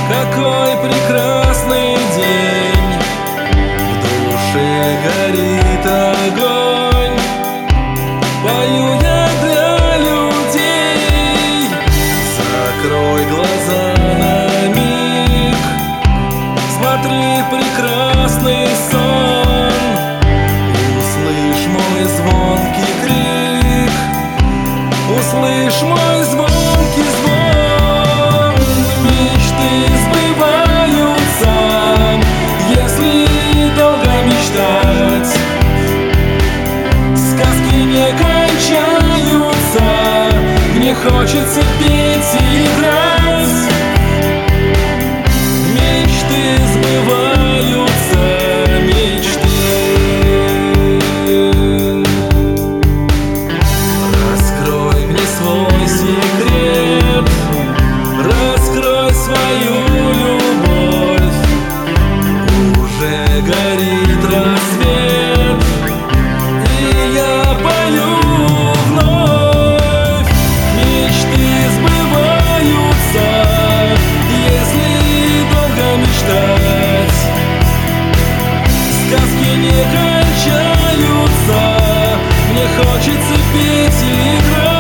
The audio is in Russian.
Какой прекрасный день, в душе горит огонь. Пою я для людей, закрой глаза на миг. Смотри, прекрасный сон, услышь мой звонкий крик, услышь мой звонкий звон. Мечты сбываются, если долго мечтать. Сказки не кончаются, мне хочется петь и играть. Мечты сбываются, мечты. Раскрой мне свой секрет, раскрой свою любовь. Уже горит рассвет, и я пою вновь. Мечты сбываются, если долго мечтать. Сказки не кончаются, мне хочется петь и играть.